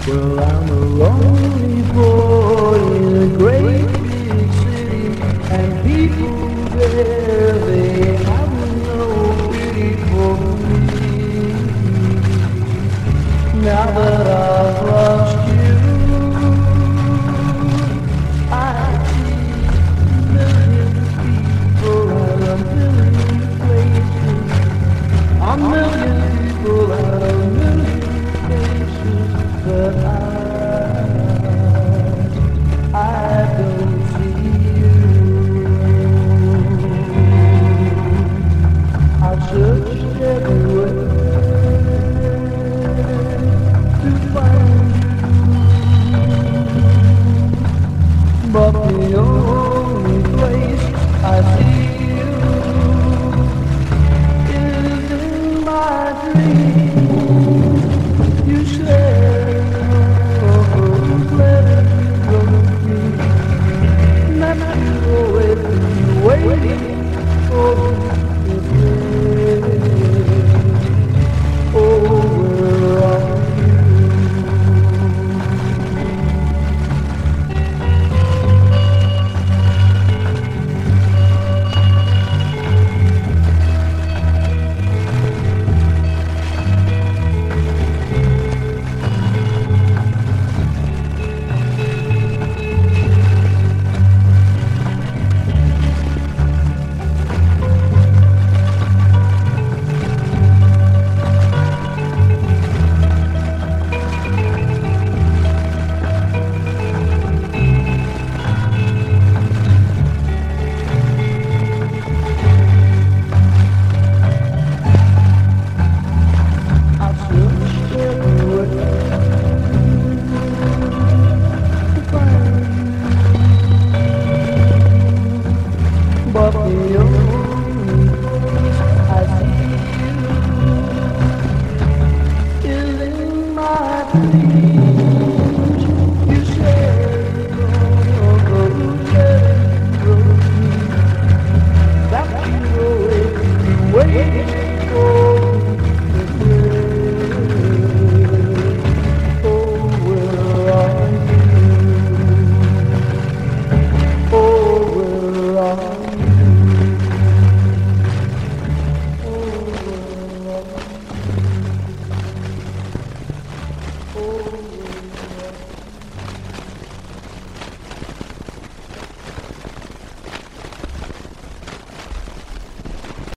Well, I'm a lonely boy in a great big city, and people there, they have no pity for me. Now that I've lost you, I see a million people at a million places, a million people at a million places. But I don't see you. I've searched everywhere to find you, but the only place I see you is in my dreams. You said waiting for you to oh, where are but the only place I see you is in my dreams. You said you're gonna go that you always waiting for me to oh, where are you? Oh, where are you? Oh,